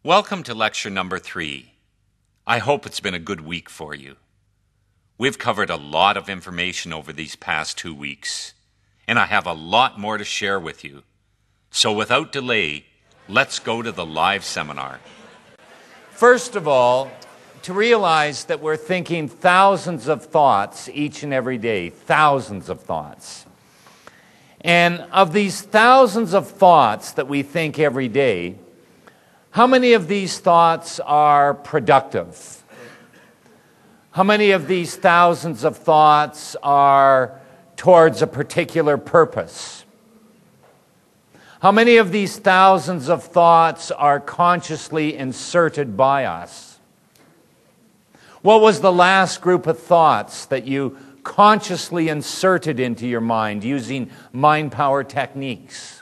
Welcome to lecture number 3. I hope it's been a good week for you. We've covered a lot of information over these past 2 weeks, and I have a lot more to share with you. So without delay, let's go to the live seminar. First of all, to realize that we're thinking thousands of thoughts each and every day, thousands of thoughts. And of these thousands of thoughts that we think every day, how many of these thoughts are productive? How many of these thousands of thoughts are towards a particular purpose? How many of these thousands of thoughts are consciously inserted by us? What was the last group of thoughts that you consciously inserted into your mind using mind power techniques?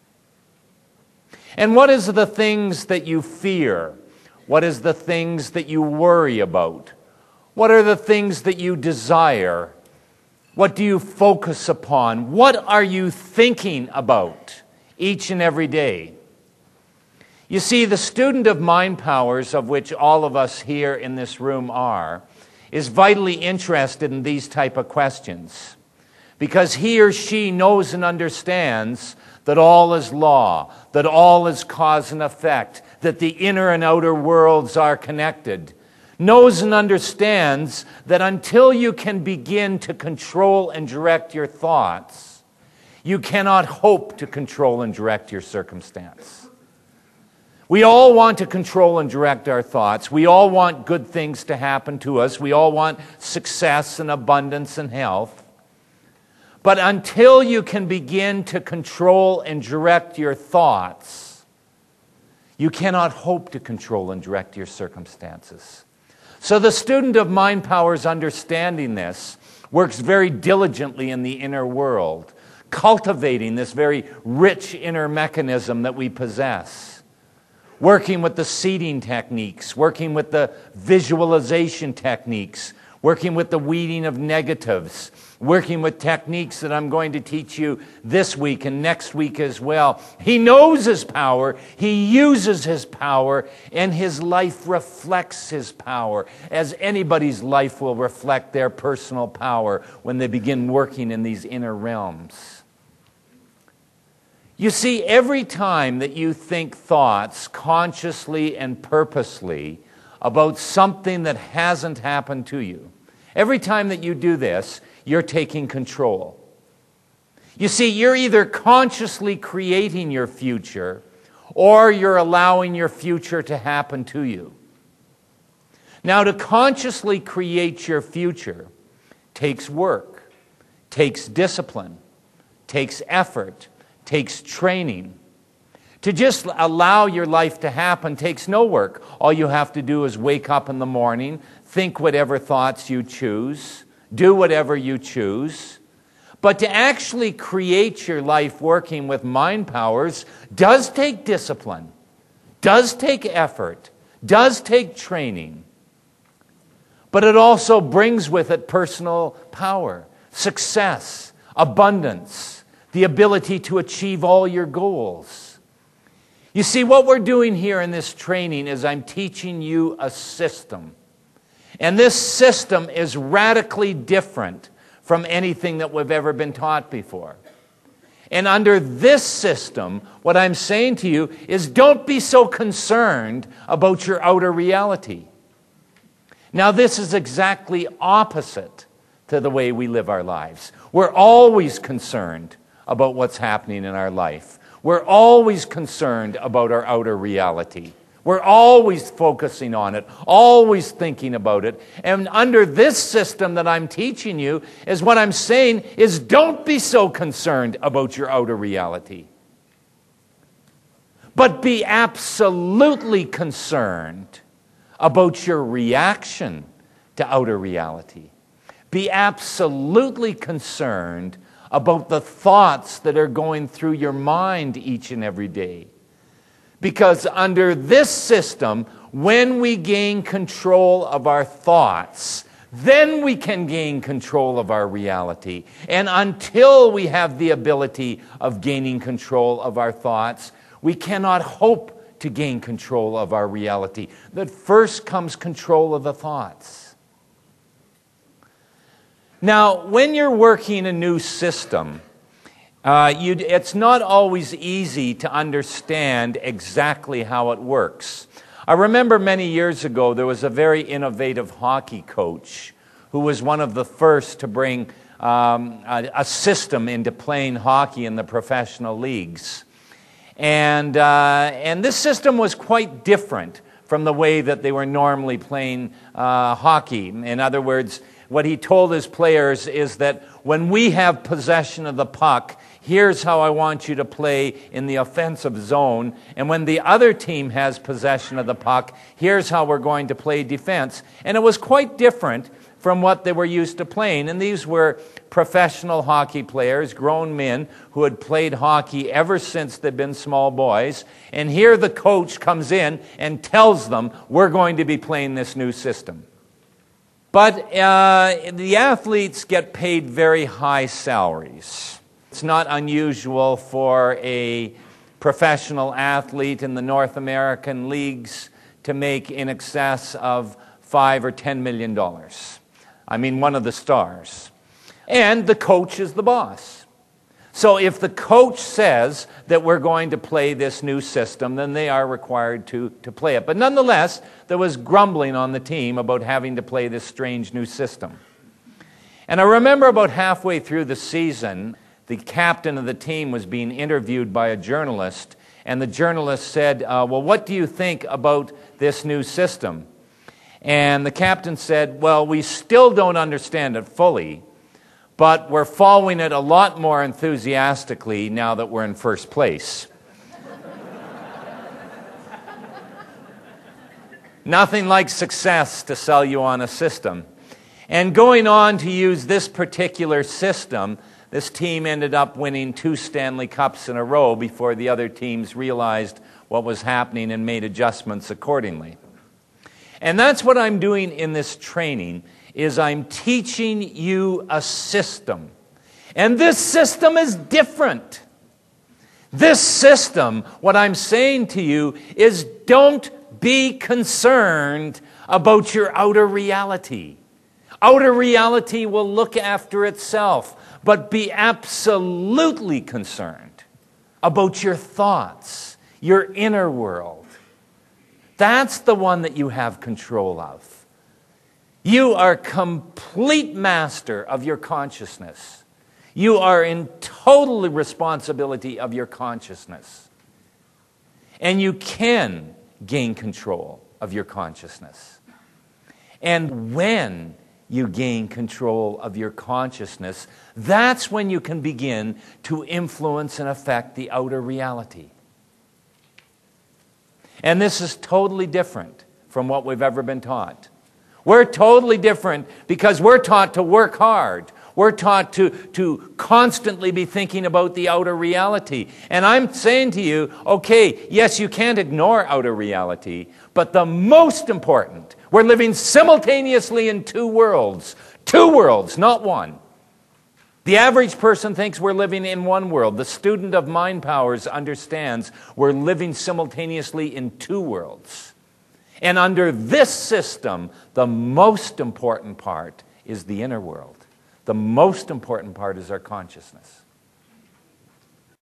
And what is the things that you fear? What is the things that you worry about? What are the things that you desire? What do you focus upon? What are you thinking about each and every day? You see, the student of mind powers, of which all of us here in this room are, is vitally interested in these type of questions because he or she knows and understands that all is law, that all is cause and effect, that the inner and outer worlds are connected, knows and understands that until you can begin to control and direct your thoughts, you cannot hope to control and direct your circumstance. We all want to control and direct our thoughts. We all want good things to happen to us. We all want success and abundance and health. But until you can begin to control and direct your thoughts, you cannot hope to control and direct your circumstances. So the student of mind powers understanding this works very diligently in the inner world, cultivating this very rich inner mechanism that we possess, working with the seeding techniques, working with the visualization techniques, working with the weeding of negatives, working with techniques that I'm going to teach you this week and next week as well. He knows his power, he uses his power, and his life reflects his power, as anybody's life will reflect their personal power when they begin working in these inner realms. You see, every time that you think thoughts consciously and purposely about something that hasn't happened to you, every time that you do this, you're taking control. You see, you're either consciously creating your future or you're allowing your future to happen to you. Now, to consciously create your future takes work, takes discipline, takes effort, takes training. To just allow your life to happen takes no work. All you have to do is wake up in the morning, think whatever thoughts you choose, do whatever you choose. But to actually create your life working with mind powers does take discipline, does take effort, does take training. But it also brings with it personal power, success, abundance, the ability to achieve all your goals. You see, what we're doing here in this training is I'm teaching you a system. And this system is radically different from anything that we've ever been taught before. And under this system, what I'm saying to you is don't be so concerned about your outer reality. Now, this is exactly opposite to the way we live our lives. We're always concerned about what's happening in our life. We're always concerned about our outer reality. We're always focusing on it, always thinking about it. And under this system that I'm teaching you is what I'm saying is don't be so concerned about your outer reality. But be absolutely concerned about your reaction to outer reality. Be absolutely concerned about the thoughts that are going through your mind each and every day. Because under this system, when we gain control of our thoughts, then we can gain control of our reality. And until we have the ability of gaining control of our thoughts, we cannot hope to gain control of our reality. That first comes control of the thoughts. Now, when you're working a new system, it's not always easy to understand exactly how it works. I remember many years ago there was a very innovative hockey coach who was one of the first to bring a system into playing hockey in the professional leagues. And this system was quite different from the way that they were normally playing hockey. In other words, what he told his players is that when we have possession of the puck, here's how I want you to play in the offensive zone. And when the other team has possession of the puck, here's how we're going to play defense. And it was quite different from what they were used to playing. And these were professional hockey players, grown men who had played hockey ever since they'd been small boys. And here the coach comes in and tells them, we're going to be playing this new system. But the athletes get paid very high salaries. It's not unusual for a professional athlete in the North American leagues to make in excess of $5 or $10 million. I mean, one of the stars. And the coach is the boss. So if the coach says that we're going to play this new system, then they are required to play it. But nonetheless, there was grumbling on the team about having to play this strange new system. And I remember about halfway through the season, the captain of the team was being interviewed by a journalist, and the journalist said, well, what do you think about this new system? And the captain said, well, we still don't understand it fully, but we're following it a lot more enthusiastically now that we're in first place. Nothing like success to sell you on a system. And going on to use this particular system, this team ended up winning 2 Stanley Cups in a row before the other teams realized what was happening and made adjustments accordingly. And that's what I'm doing in this training, is I'm teaching you a system. And this system is different. This system, what I'm saying to you, is don't be concerned about your outer reality. Outer reality will look after itself, but be absolutely concerned about your thoughts, your inner world. That's the one that you have control of. You are complete master of your consciousness. You are in total responsibility of your consciousness. And you can gain control of your consciousness. And when you gain control of your consciousness, that's when you can begin to influence and affect the outer reality. And this is totally different from what we've ever been taught. We're totally different because we're taught to work hard. We're taught to constantly be thinking about the outer reality. And I'm saying to you, okay, yes, you can't ignore outer reality, but the most important, we're living simultaneously in 2 worlds. 2 worlds, not one. The average person thinks we're living in 1 world. The student of mind powers understands we're living simultaneously in 2 worlds. And under this system, the most important part is the inner world. The most important part is our consciousness.